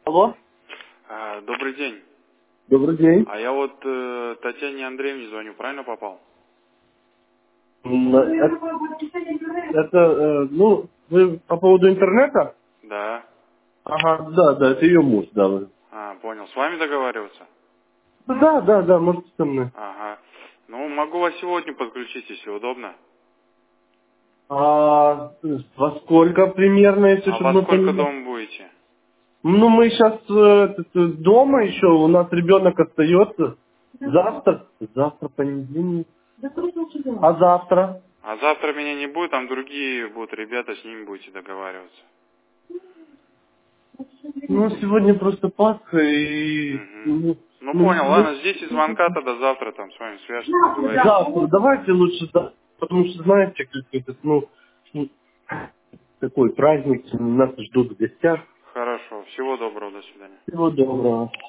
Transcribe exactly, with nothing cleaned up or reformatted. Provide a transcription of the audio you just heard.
Алло, А, добрый день. добрый день. А я вот э, Татьяне Андреевне звоню, правильно попал? М, Это, это, э, ну, вы по поводу интернета? Да. Ага, да, да, это ее муж, да. вы. А, понял. С вами договариваться? Да, да, да, можете со мной. Ага. Ну, могу вас сегодня подключить, если удобно. А во сколько примерно, если А чтобы во мы сколько понимали? дома будете? Ну, мы сейчас дома еще, у нас ребенок остается. Завтра, завтра понедельник. А завтра? А завтра меня не будет, там другие будут ребята, с ними будете договариваться. Ну, сегодня просто Пасха и... Угу. Ну, Ну, ну, понял. ну, Ладно, здесь и звонка тогда завтра там с вами свяжется, договоримся. завтра, давайте лучше, да, потому что, знаете, как это, ну, ну, такой праздник, нас ждут в гостях. Хорошо. Всего доброго. До свидания. Всего доброго.